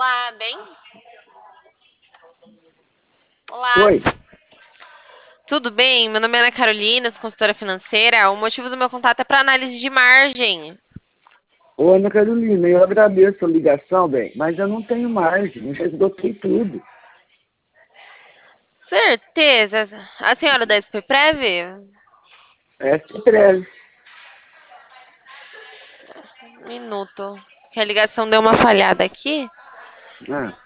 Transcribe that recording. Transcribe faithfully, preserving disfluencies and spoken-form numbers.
Olá, bem? Olá, Oi, tudo bem? Meu nome é Ana Carolina, sou consultora financeira. O motivo do meu contato é para análise de margem. ô Ana Carolina, eu agradeço a ligação, bem, mas eu não tenho margem, eu já esgotei tudo. Certeza. A senhora da S P Prev? É breve. Um minuto, que a ligação deu uma falhada aqui. Ah,